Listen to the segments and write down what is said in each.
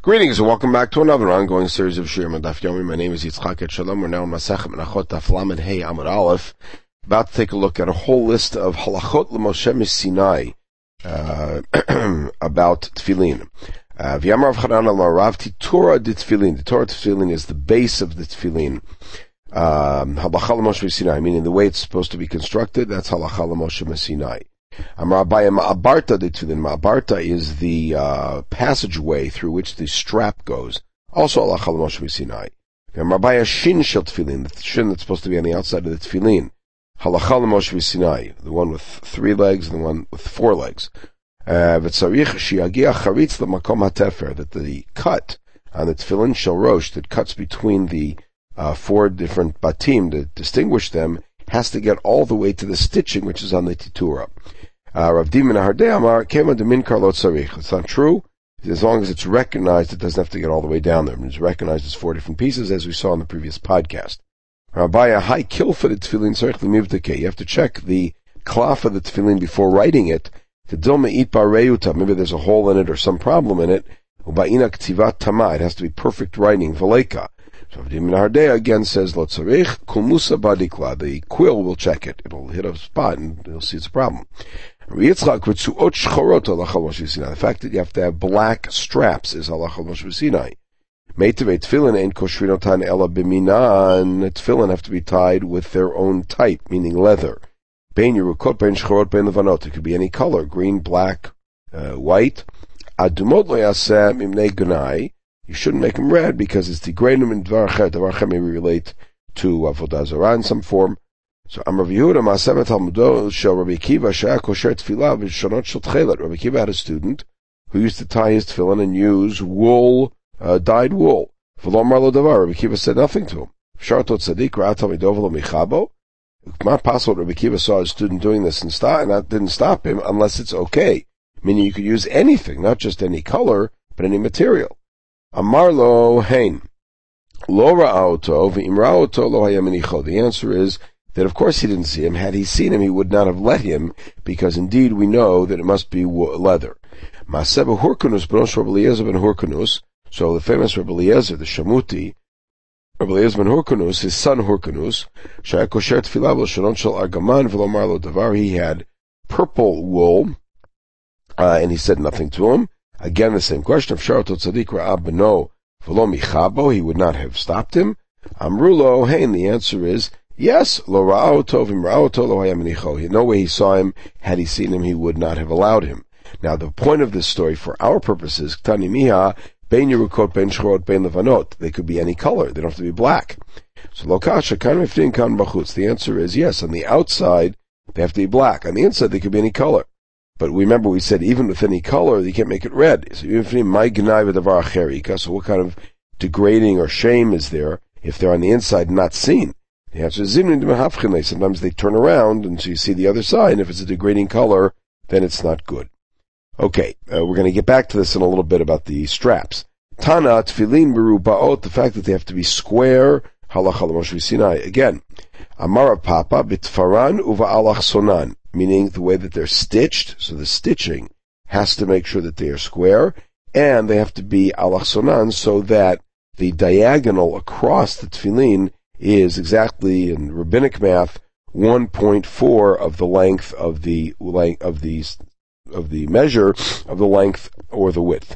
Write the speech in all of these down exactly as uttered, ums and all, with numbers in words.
Greetings and welcome back to another ongoing series of Shirim and Daf Yomi. My name is Yitzchak Etshalom. We're now in Masechet Menachot Daf Lamed Hey Amud Aleph. About to take a look at a whole list of halachot l'Moshe Sinai uh, about tefillin. V'yamar Rav Chanan Amar Rav Titura de tefillin. The Torah tefillin is the base of the tefillin. Halacha l'Moshe Sinai, meaning the way it's supposed to be constructed. That's halacha l'Moshe Sinai. Amar Abaye Ma'abarta de tefillin. Ma'abarta is the uh, passageway through which the strap goes. Also halacha l'Moshe Sinai. Amar Abaye Shin shel tefillin. The shin that's supposed to be on the outside of the tefillin. Halacha l'Moshe Sinai. The one with three legs and the one with four legs. V'tzarich shiyagia charitz l'makom hatefer. That the cut on the tefillin shel rosh, that cuts between the uh, four different batim to distinguish them, has to get all the way to the stitching, which is on the titura. Uh, Rav Dimin Hardei Amar Kema de Minkar Lo Tzarich. It's not true. As long as it's recognized, it doesn't have to get all the way down there. It's recognized as four different pieces, as we saw in the previous podcast. Rabbi, high kill for the tefillin tzarich l'mivdekei. You have to check the klaf of the tefillin before writing it. To dilma it bareuta. Maybe there's a hole in it or some problem in it. Ubaina ktivat tama. It has to be perfect writing. Veleka. So Rav Dimin Hardei again says Lo tzarich kulmusa badikla. The quill will check it. It'll hit a spot and you'll see it's a problem. The fact that you have to have black straps is halacha Moshe Sinai. Meitavei tefillin ein koshrin ela b'minan. Tefillin have to be tied with their own type, meaning leather. Bein yerukot, bein shchorot, bein levanot. It could be any color: green, black, uh, white. Adumot lo yaseh mimnei gunai. You shouldn't make them red because it's degrading in dvar chet. Dvar chet may relate to avodah zarah in some form. So Amar Yehuda Ma'aseh Talmudo shel Rabbi Akiva she'ha kosher tefillah v'shonot shel tchelet. Rabbi Akiva had a student who used to tie his tefillin and use wool, uh, dyed wool. V'lo amar lo davar. Rabbi Akiva said nothing to him. Shartot tzadik ra'at talmido v'lo michabo. It's not possible Rabbi Akiva saw his student doing this and stop, and that didn't stop him unless it's okay. Meaning you could use anything, not just any color, but any material. Amar lo hein. Lo ra'aoto v'im ra'aoto lo haya menicho. The answer is that of course he didn't see him. Had he seen him, he would not have let him, because indeed we know that it must be leather. Maseba Hurkanus, Benosh Rabbi Eliezer ben Hurkanus, so the famous Rabbi Eliezer, the Shamuti, Rabbi Eliezer ben Hurkanus, his son Hurkanus, Shaya Kosher Tfilah V'Shanon Shel Argaman V'Lomar Lo Davar, he had purple wool, uh, and he said nothing to him. Again, the same question of Sharatot Tzadik Ra'ab Beno V'Lo Michabo, he would not have stopped him. Amrulo, hey, and the answer is, yes, lo ra'aoto v'im ra'aoto lo haya menicho. No way he saw him. Had he seen him, he would not have allowed him. Now, the point of this story, for our purposes, Ktani miha, bein yerukot, bein shchorot, bein levanot. They could be any color. They don't have to be black. So, lo kasha, kan miftin, kan bachutz. The answer is yes. On the outside, they have to be black. On the inside, they could be any color. But remember, we said even with any color, you can't make it red. So, even my gnai v'davar acherika. So, what kind of degrading or shame is there if they're on the inside and not seen? The answer is sometimes they turn around and so you see the other side, and if it's a degrading color, then it's not good. Okay, uh, we're going to get back to this in a little bit about the straps. Tana, tefillin, merubaot, the fact that they have to be square, halacha l'Moshe Sinai. Again, Amara Papa, bitfaran uva alachsonan, meaning the way that they're stitched, so the stitching has to make sure that they are square, and they have to be alachsonan so that the diagonal across the tefillin is exactly, in rabbinic math, one point four of the length of the length of the of the measure of the length or the width.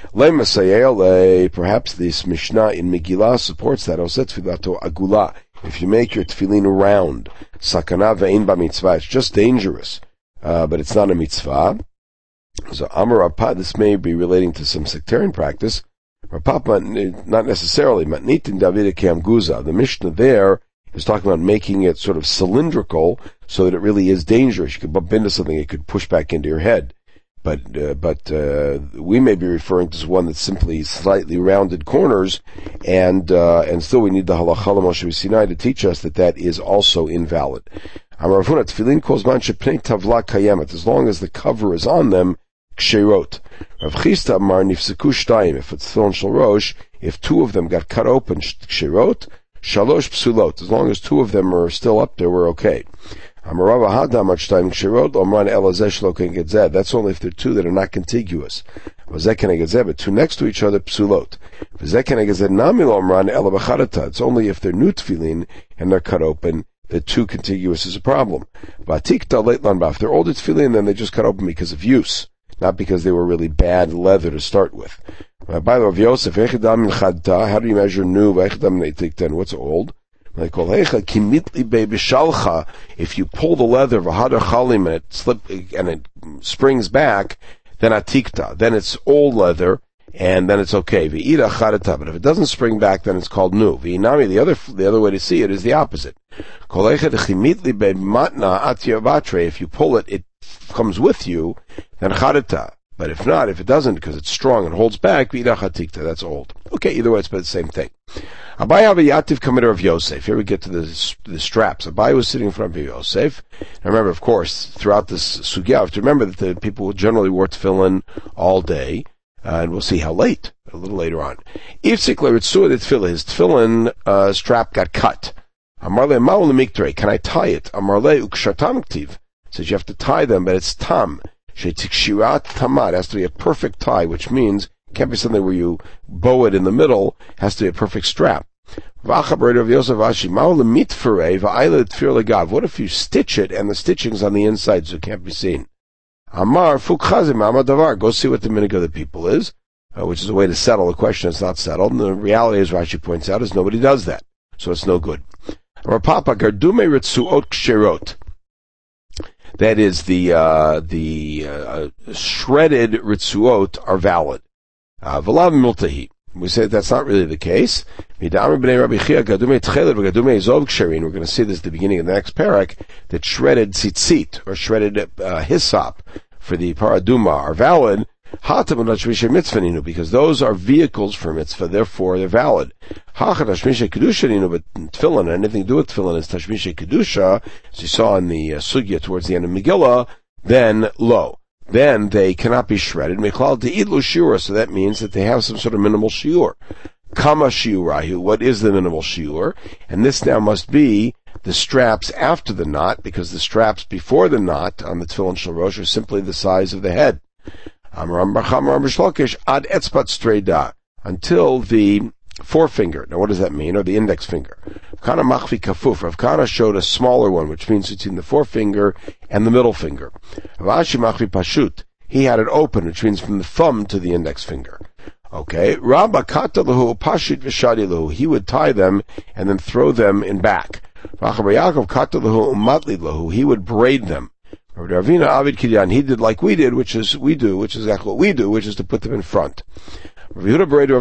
Perhaps this Mishnah in Megillah supports that. Agula. If you make your tefillin round, sakana ve'in ba mitzvah, it's just dangerous, uh, but it's not a mitzvah. So Amar Rappa, this may be relating to some sectarian practice. Rapapa, not necessarily. Matnitin Davida Kamguza. The Mishnah there is talking about making it sort of cylindrical so that it really is dangerous. You could bump into something, it could push back into your head. But uh, but uh, we may be referring to one that's simply slightly rounded corners, and uh, and still we need the halacha l'Moshe Sinai to teach us that that is also invalid. Amar Ravuna, tefillin kol zman shepnei tavla kayemet, as long as the cover is on them, ksherot. Rav Chisda Amar nifseku shtayim, if it's tefillin shel rosh, if two of them got cut open, ksherot, shalosh psulot, as long as two of them are still up there, we're okay. That's only if they're two that are not contiguous. But two next to each other, psulot. It's only if they're new tefillin and they're cut open that two contiguous is a problem. If they're older tefillin, then they just cut open because of use, not because they were really bad leather to start with. By the way, Rav Yosef, how do you measure new? What's old? If you pull the leather of a hadar chalim and it slip and it springs back, then atikta, then it's old leather, and then it's okay. But if it doesn't spring back, then it's called new. The other the other way to see it is the opposite. If you pull it, it comes with you, then chadata. But if not, if it doesn't, because it's strong and holds back, that's old. Okay, either way, it's the same thing. Abai have a yativ committer of Yosef. Here we get to the, the straps. Abai was sitting in front of Yosef. Now remember, of course, throughout this sugya, you have to remember that the people generally wore tefillin all day, uh, and we'll see how late, a little later on. If Sikler Ritzua the tefillin, his tefillin uh, strap got cut. Amarle ma'ul miktre, can I tie it? Amarle ukshatam ktiv. Says you have to tie them, but it's tam. Shetikshirat tamad, has to be a perfect tie, which means it can't be something where you bow it in the middle, it has to be a perfect strap. What if you stitch it and the stitching's on the inside so it can't be seen? Amar fukhazim amadavar, go see what the minhag of the people is, uh, which is a way to settle a question that's not settled, and the reality, as Rashi points out, is nobody does that, so it's no good. Amar papa gardume ritzuot ksherot. That is, the uh, the uh, shredded ritzuot are valid. Uh, V'lav miltahi. We say that that's not really the case. We're going to see this at the beginning of the next parak, that shredded tzitzit, or shredded uh, hyssop, for the paraduma are valid, because those are vehicles for mitzvah, therefore they're valid. But tefillin, anything to do with tefillin is tashmisha kedusha, as you saw in the uh, sugya towards the end of Megillah, then lo. Then they cannot be shredded. Mechlal te'idlu shiur, so that means that they have some sort of minimal shiur. Kama shiurahu, what is the minimal shiur? And this now must be the straps after the knot, because the straps before the knot on the tefillin shel rosh are simply the size of the head. Until the forefinger. Now what does that mean? Or the index finger. Kana machvi kafuf. Rav Kana showed a smaller one, which means between the forefinger and the middle finger. Rav Ashi machvi pashut. He had it open, which means from the thumb to the index finger. Okay. Rabba kata lahu pashut v'shadi lahu. He would tie them and then throw them in back. Yaakov kata lahu umatli lahu. He would braid them. Ravina Avid Kidyan, he did like we did, which is we do, which is exactly what we do, which is to put them in front. Now we get to the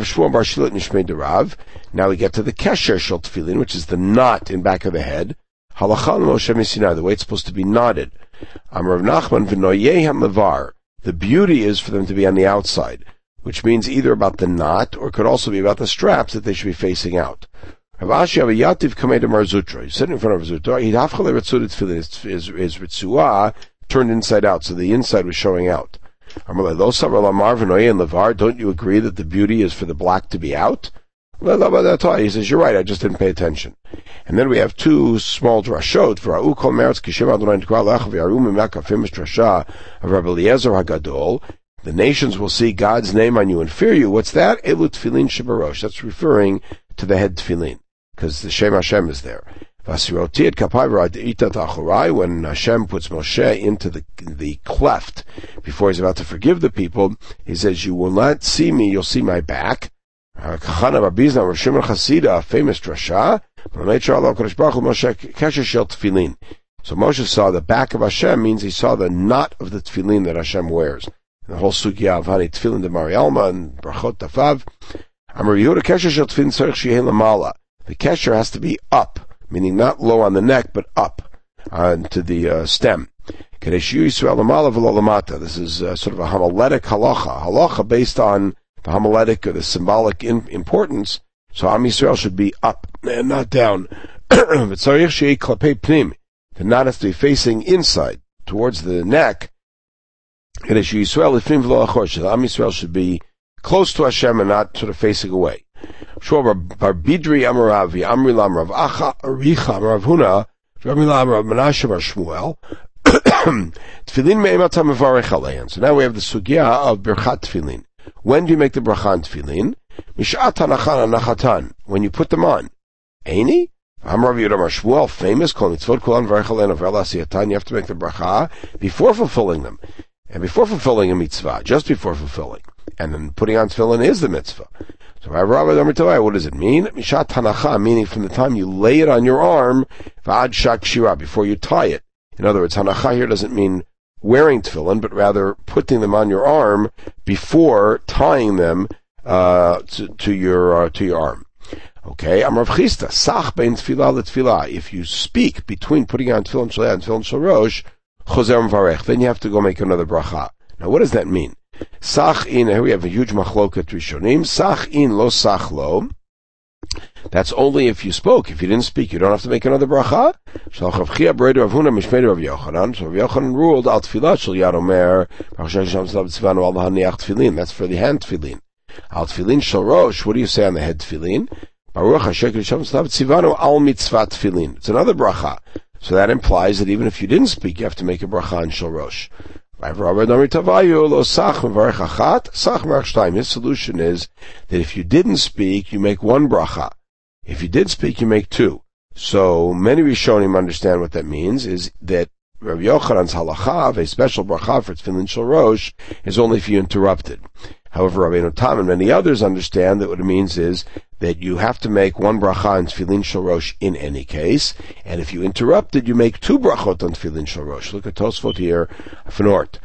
kesher shel tefillin, which is the knot in back of the head. Halacha Moshe Sinai, the way it's supposed to be knotted. Amar Rav Nachman v'noyehem levar. The beauty is for them to be on the outside, which means either about the knot or it could also be about the straps that they should be facing out. Rav Ashi have a yativ kamei to Mar Zutra. He's sitting in front of Zutra. He'd have chale ritzua tefillin. His, his, his ritzua turned inside out, so the inside was showing out. Don't you agree that the beauty is for the black to be out? He says, you're right, I just didn't pay attention. And then we have two small drashot. Of Rabbi Eliezer HaGadol. The nations will see God's name on you and fear you. What's that? Elu tefillin shebarosh. That's referring to the head tefillin, because the Shem Hashem is there. When Hashem puts Moshe into the the cleft before he's about to forgive the people, he says, you will not see me, you'll see my back. Famous drasha. So Moshe saw the back of Hashem, means he saw the knot of the tefillin that Hashem wears. The whole sugya of Hani tefillin de Marialma and Brachot Tafav. Amar Yehuda kesher shel tefillin tzarich sheyeh lamala. The kesher has to be up, meaning not low on the neck, but up uh, to the uh, stem. This is uh, sort of a homiletic halacha, halacha based on the homiletic or the symbolic in, importance. So Am Yisrael should be up and not down. The knot has to be facing inside, towards the neck. Am Yisrael should be close to Hashem and not sort of facing away. Shua bar Bidri Amaravi Amri Lam Rav Acha Aricha Rav Huna Shmuel. Tefillin me'imata mevarech alein. So now we have the sugya of birchat tefillin. When do you make the bracha on tefillin? Mishat hanachan anachatan. When you put them on. Eini? Amar Rav Yehuda Shmuel, famous, kol mitzvot kulan varech alein of asiyatan. You have to make the bracha before fulfilling them. And before fulfilling a mitzvah, just before fulfilling. And then putting on tefillin is the mitzvah. So what does it mean? Mishat hanacha, meaning from the time you lay it on your arm, v'ad shak shira, before you tie it. In other words, hanacha here doesn't mean wearing tefillin, but rather putting them on your arm before tying them uh, to, to your uh, to your arm. Okay, Amar Rav Chisda, sach bein tefillah letefillah. If you speak between putting on tefillin shel yad and tefillin shel rosh, chozer m'varech, then you have to go make another bracha. Now, what does that mean? Sach in, here we have a huge machloket rishonim. Sach in lo sach lo. That's only if you spoke. If you didn't speak, you don't have to make another bracha. So Rav Yochanan ruled al tefillah shel yad omer. That's for the hand tefillin. Al tefillin shel rosh. What do you say on the head tefillin? Baruch Hashem tzivanu al mitzvah tefillin. It's another bracha. So that implies that even if you didn't speak, you have to make a bracha on shel rosh. His solution is that if you didn't speak, you make one bracha. If you did speak, you make two. So many Rishonim understand what that means, is that Rav Yochanan's halacha, a special bracha for tefillin shel rosh, is only if you interrupted. However, Rabbeinu Tam and many others understand that what it means is that you have to make one bracha on tefillin shel rosh in any case, and if you interrupted, you make two brachot on tefillin shel rosh. Look at Tosfot here, Fnort.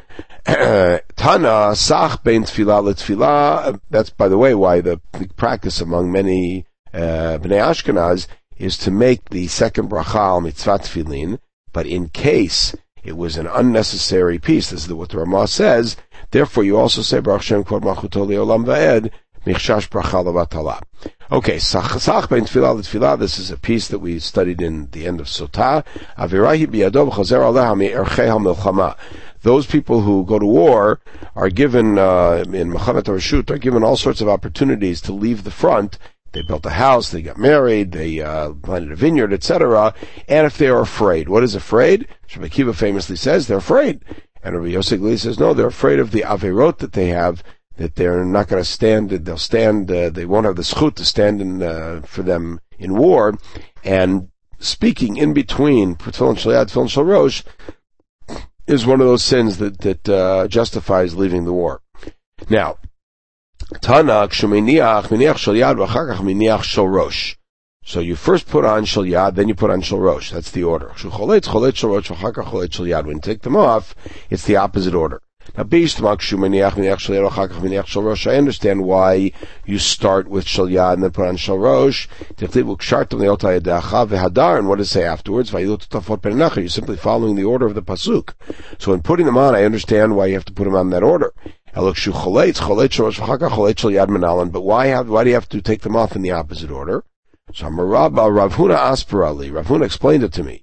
Tana, sach bein tefillah letefillah. That's, by the way, why the, the practice among many uh, Bnei Ashkenaz is to make the second bracha al mitzvah tefillin, but in case it was an unnecessary piece, this is what the Ramah says, therefore you also say Baruch Shem Kvod Malchuto Le'olam Va'ed, Michshash Bracha Levatala. Okay, Sach Ben Tfilah L'Tfilah, this is a piece that we studied in the end of Sotah. Avirahi Biyadov Chazer Aleha Mi'erchei HaMilchama. Those people who go to war are given, uh, in Mechamet HaRashut, are given all sorts of opportunities to leave the front. They built a house, they got married, they uh, planted a vineyard, et cetera. And if they are afraid, what is afraid? Rabbi Akiva famously says they're afraid. And Rabbi Yosef Glili says, no, they're afraid of the averot that they have, that they're not going to stand, they'll stand, uh, they won't have the schut to stand in, uh, for them in war. And speaking in between tefillin shel yad, tefillin shel rosh, is one of those sins that, that uh, justifies leaving the war. Now, Tanak sheminiach miniach shel yad v'achar kach miniach shel rosh. So you first put on shel yad, then you put on shel rosh. That's the order. Choletz choletz shel rosh v'achar kach choletz shel yad. When you take them off, it's the opposite order. Now, b'ishtamak sheminiach miniach shel yad v'achar kach miniach shel rosh. I understand why you start with shel yad and then put on shel rosh. Tichtiv u'kshartam le'otay yadecha v'hadar. And what does it say afterwards? V'yilot tutafot penecha. You're simply following the order of the pasuk. So in putting them on, I understand why you have to put them on in that order. But why have, why do you have to take them off in the opposite order? So Rav Huna Asperali, Rav Huna explained it to me.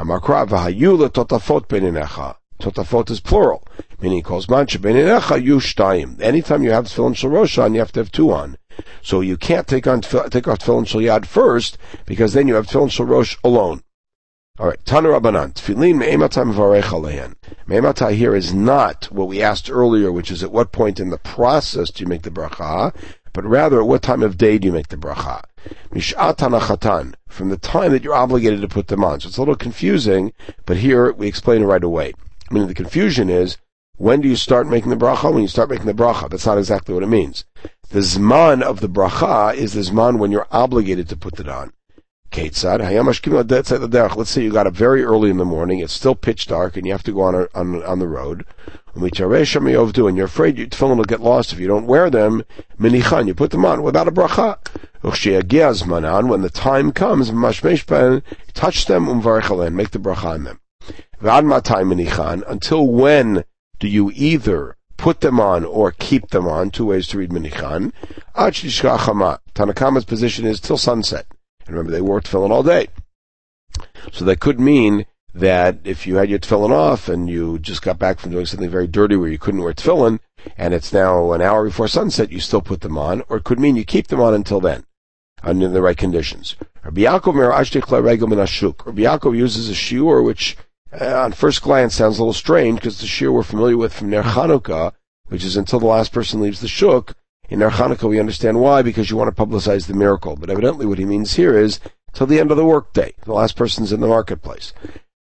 Totafot is plural, meaning he calls mancha beinenecha yushtayim. Anytime you have tefillin shel rosh on, you have to have two on. So you can't take on take off tefillin shel yad first, because then you have tefillin shel rosh alone. All right, Tana Rabbanan, tefillin me'ematai mevarech aleihen. Me'ematai here is not what we asked earlier, which is at what point in the process do you make the bracha, but rather at what time of day do you make the bracha. Mish'at hanachatan, from the time that you're obligated to put them on. So it's a little confusing, but here we explain it right away. I mean, the confusion is, when do you start making the bracha? When you start making the bracha. That's not exactly what it means. The zman of the bracha is the zman when you're obligated to put it on. Ketzad, let's say you got up very early in the morning, it's still pitch dark, and you have to go on a, on, on the road, and you're afraid your tefillin will get lost if you don't wear them. Minichan, you put them on without a bracha. When the time comes, touch them, make the bracha on them. Until when do you either put them on or keep them on? Two ways to read minichan. Tanakama's position is till sunset. And remember, they wore tefillin all day. So that could mean that if you had your tefillin off and you just got back from doing something very dirty where you couldn't wear tefillin, and it's now an hour before sunset, you still put them on, or it could mean you keep them on until then, under the right conditions. Rabbi Yaakov mer ashtich l'regel min hashuk. Rabbi Yaakov uses a shiur which, uh, on first glance, sounds a little strange because the shiur we're familiar with from Ner Chanukah, which is until the last person leaves the shuk. In Ner Chanukah, we understand why, because you want to publicize the miracle. But evidently, what he means here is till the end of the workday, the last person's in the marketplace.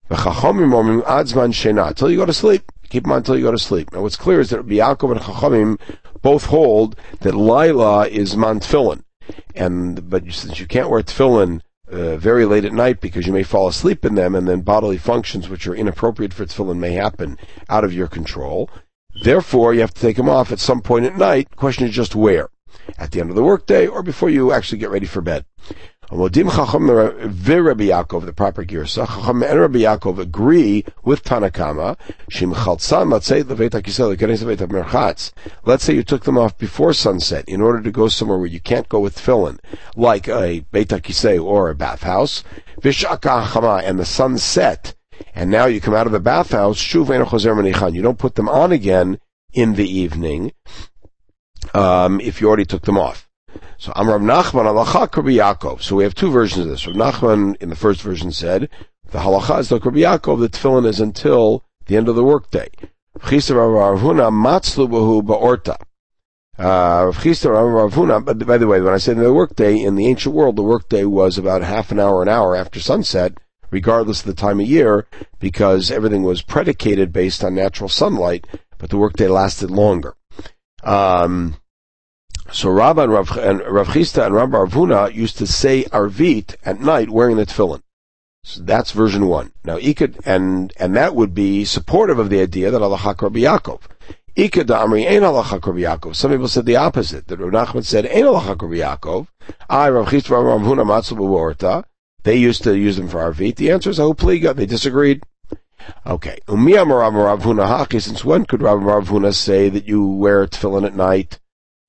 Till you go to sleep. Keep them on until you go to sleep. Now, what's clear is that Rabbi Yaakov and Chachamim both hold that Laila is man tefillin, and but since you can't wear tefillin uh, very late at night because you may fall asleep in them, and then bodily functions which are inappropriate for tefillin may happen out of your control. Therefore, you have to take them off at some point at night. The question is just where, at the end of the workday or before you actually get ready for bed. Amodim Chacham Rabbi Yaakov, the proper girsa, Chacham and Rabbi Yaakov agree with Tanakama. Shim Chaltzan, let's say Leveit HaKisei, Leveit HaMerchatz. Let's say you took them off before sunset in order to go somewhere where you can't go with tefillin, like a Beit HaKisei or a bathhouse. Vishaka Chama, and the sun set, and now you come out of the bathhouse. Shuv Ein Chozer Menichan. You don't put them on again in the evening, um, if you already took them off. So Amar Rav Nachman halacha Rabbi Yaakov. So we have two versions of this. Rav Nachman in the first version said the halacha is like Rabbi Yaakov, the tefillin is until the end of the workday. Rav Chisda Rav Huna matzlu b'hu ba'orta. Rav Chisda Rav Huna. But by the way, when I say the workday in the ancient world, the workday was about half an hour, an hour after sunset, regardless of the time of year, because everything was predicated based on natural sunlight. But the workday lasted longer. Um, So Rabba and Rav, and Rav Chisda and Rabbi Rav Huna used to say Arvit at night wearing the tefillin. So that's version one. Now, Ikad, and, and that would be supportive of the idea that Halachak Rabbi Yaakov. Ikad Amri Ein Halachak Rabbi Yaakov. Some people said the opposite, that Rav Nachman said Ein Halachak Rabbi Yaakov. I, Rav Chisda, Rav Huna, Matzu B'Orta. They used to use them for Arvit. The answer is Ahopliga. They disagreed. Okay. Umi Amar Rav Huna Haki. Since when could Rav Rav Huna say that you wear tefillin at night?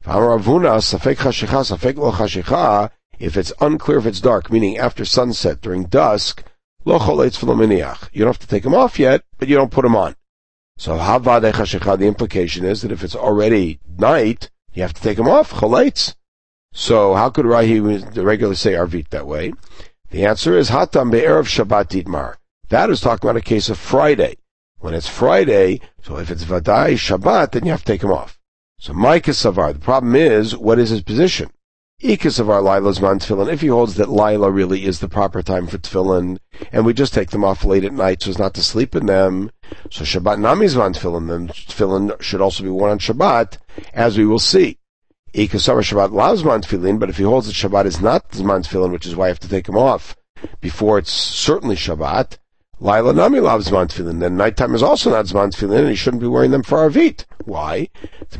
If it's unclear if it's dark, meaning after sunset, during dusk, you don't have to take them off yet, but you don't put them on. So the implication is that if it's already night, you have to take them off. So how could Rahi regularly say Arvit that way? The answer is Hatam Be'erev Shabbat Yidmar. That is talking about a case of Friday. When it's Friday, so if it's Vadai Shabbat, then you have to take them off. So Micah Savar, the problem is, what is his position? Ika Savar Laila's man tefillin. If he holds that Laila really is the proper time for tefillin, and we just take them off late at night so as not to sleep in them, so Shabbat Nami's man tefillin, then tefillin should also be worn on Shabbat, as we will see. Ika Savar Shabbat Lav's man tefillin, but if he holds that Shabbat is not his man tefillin, which is why I have to take them off before it's certainly Shabbat, Laila Nami loves Zman Tefillin. Then nighttime is also not Zman Tefillin, and he shouldn't be wearing them for Arvit. Why?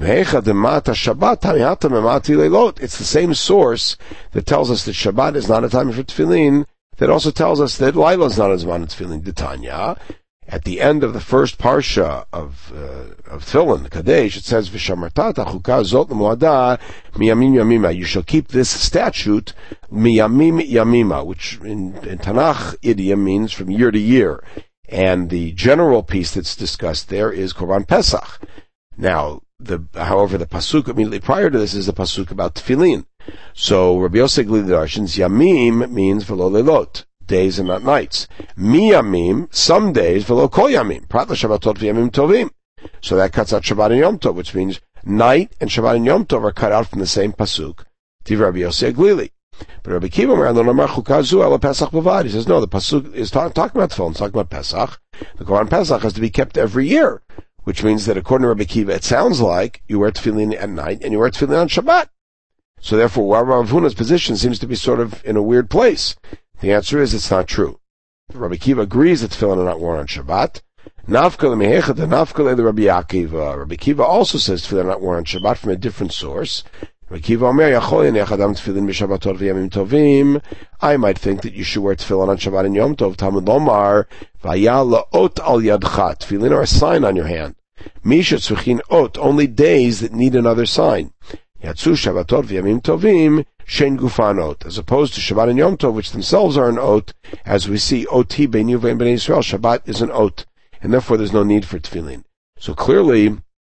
It's the same source that tells us that Shabbat is not a time for Tefillin, that also tells us that Laila is not a Zman Tefillin. D'Tanya, at the end of the first parsha of uh, of Tefillin, the Kadesh, it says, "V'shamartata chukah zot l'moada miyamim yamima." You shall keep this statute miyamim yamima, which in, in Tanakh idiom means from year to year. And the general piece that's discussed there is Korban Pesach. Now, the however, the pasuk immediately prior to this is the pasuk about Tefillin. So Rabbi Yosef Glili Darshans, yamim means v'lo lelot, days and not nights. Mi yamim, some days, v'lo kol yamim. Prat l'shabbatot v'yamim tovim. So that cuts out Shabbat and Yom Tov, which means night and Shabbat and Yom Tov are cut out from the same pasuk. Tiv Rabbi Yosef Glili. But Rabbi Kiva Omer, lo namar chukazu ala Pesach b'vad. He says, no, the pasuk is ta- talking about Tefillin, it's talking about Pesach. The Korban Pesach has to be kept every year, which means that according to Rabbi Kiva, it sounds like you wear Tefillin at night and you wear Tefillin on Shabbat. So therefore, Rav Huna's position seems to be sort of in a weird place. The answer is it's not true. Rabbi Kiva agrees that tefillin are not worn on Shabbat. Nafka le'mehechad nafka le Rabbi Akiva. Rabbi Kiva also says tefillin are not worn on Shabbat from a different source. Rabbi Kiva Omer yachol yanech adam tefillin b'Shabbatot v'yamim tovim. I might think that you should wear tefillin on Shabbat and Yom Tov. Talmud lomar v'aya la'ot al yadcha. Tefillin are a sign on your hand. Misha tzruchin ot, only days that need another sign. Yatsu Shabbatot v'yamim tovim shein gufan ot, as opposed to Shabbat and Yom Tov, which themselves are an ot, as we see oti bein Yuva and Bnei Yisrael. Shabbat is an ot, and therefore there's no need for tefillin. So clearly,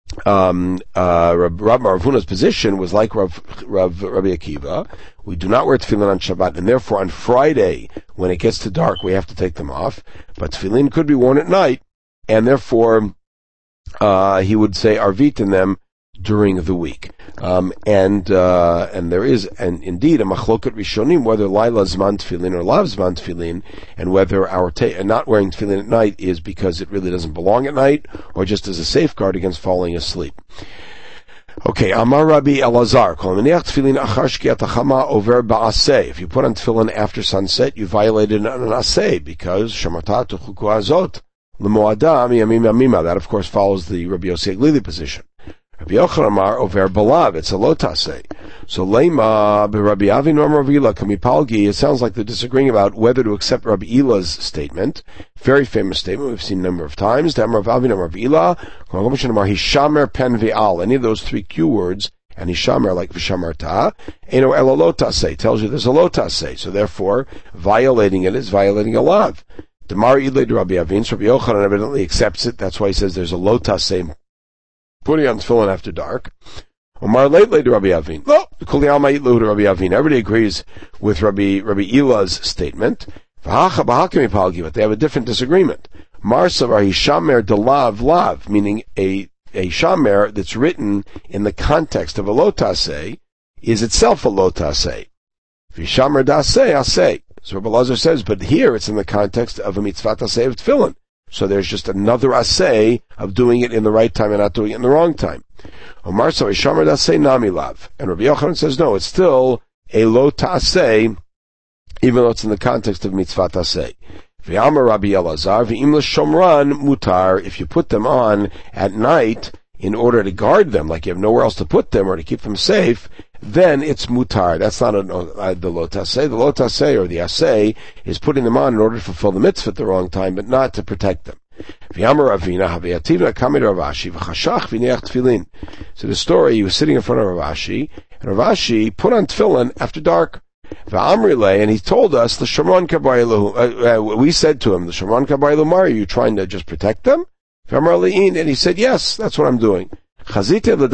um, uh, Rav Rav Huna's position was like Rav, Rav Rabbi Akiva. We do not wear tefillin on Shabbat, and therefore on Friday, when it gets to dark, we have to take them off. But tefillin could be worn at night, and therefore uh, he would say arvit in them during the week. Um, and uh, and there is, and indeed, a machloket rishonim, whether laila zman tefillin or lav zman tefillin, and whether our ta- not wearing tefillin at night is because it really doesn't belong at night, or just as a safeguard against falling asleep. Okay, Amar Rabbi Elazar, over ba'aseh. If you put on tefillin after sunset, you violated an aseh, because shamarta tuchuku azot l'mo'adam yamim yamima. That, of course, follows the Rabbi Yossi Glili position. Rabbi Yochanan Amar over balav. It's a lo taseh. So lema Rabbi Avi Norm Rabbi Ila kamipalgi. It sounds like they're disagreeing about whether to accept Rabbi Ila's statement. Very famous statement we've seen a number of times. Rabbi Avi Norm Rabbi Ila. Hishamer pen ve'al. Any of those three Q words, and hishamer like v'shamarta. Eno elo lo taseh tells you there's a lo taseh. So therefore, violating it is violating a lav. Demar Ilay de Rabbi Avin. So Rabbi Yochanan evidently accepts it. That's why he says there's a lo taseh. Putting on tefillin after dark. Omar lately to Rabbi Avin. No, Kuli Alma Itlu to Rabbi Avin. Everybody agrees with Rabbi Rabbi Ila's statement. But they have a different disagreement. Marsavar hishamer delav lav, meaning a a shamer that's written in the context of a lotaseh is itself a lotaseh. Vishamer daseh aseh. So Rabbi Lazar says, but here it's in the context of a mitzvah taseh of tefillin. So there's just another aseh of doing it in the right time and not doing it in the wrong time. Omar so Ishamar daseh nami lav. And Rabbi Yochanan says, no, it's still a lo taseh, even though it's in the context of mitzvah taseh. V'amar Rabbi Elazar, v'im l'shomran mutar, if you put them on at night in order to guard them, like you have nowhere else to put them or to keep them safe, then it's mutar. That's not a, a, the lo taseh. The lo taseh, or the aseh, is putting them on in order to fulfill the mitzvah at the wrong time, but not to protect them. So the story, he was sitting in front of Rav Ashi, and Rav Ashi put on tefillin after dark. And he told us, the Shomron Kabayelu, uh, uh, we said to him, the Shomron Kabayelu, are you trying to just protect them? And he said, yes, that's what I'm doing. But I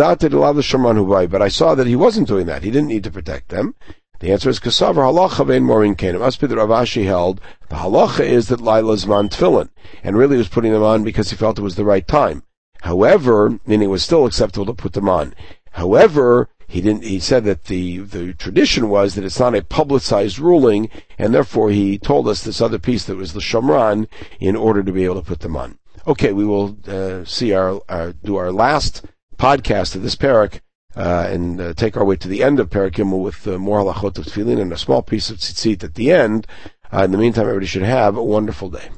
saw that he wasn't doing that. He didn't need to protect them. The answer is Kasavar halacha vein morin kain. It must be that Rav Ashi held the halacha is that Laila zman tefillin, and really was putting them on because he felt it was the right time. However, meaning it was still acceptable to put them on. However, he didn't. He said that the the tradition was that it's not a publicized ruling, and therefore he told us this other piece that was the Shomran in order to be able to put them on. Okay, we will uh, see our, our do our last podcast of this parak. Uh, and uh, take our way to the end of Perek Gimel with uh, more halachot of tefillin and a small piece of tzitzit at the end. Uh, in the meantime, everybody should have a wonderful day.